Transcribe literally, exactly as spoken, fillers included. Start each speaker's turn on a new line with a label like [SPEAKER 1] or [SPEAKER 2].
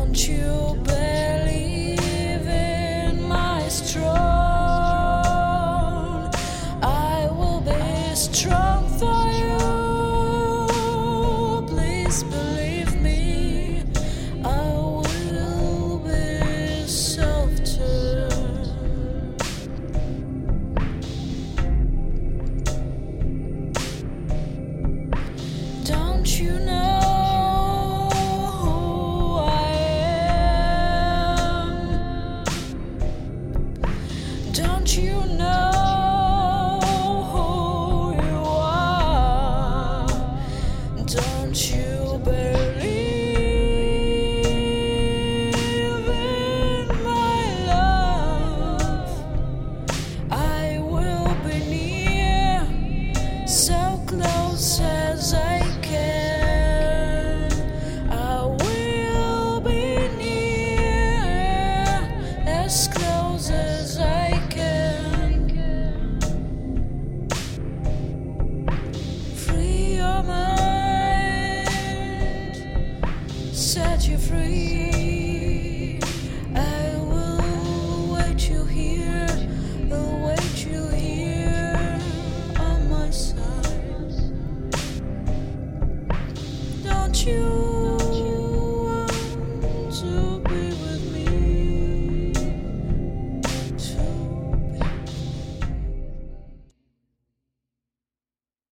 [SPEAKER 1] Don't you believe in my strong? I will be strong for you. Please believe me, I will be softer. Don't you know? Don't you know who you are? Don't you believe in my love? I will be near, so close as I can. I will be near, as close as I set you free. I will wait you here, I'll wait you here on my side. Don't you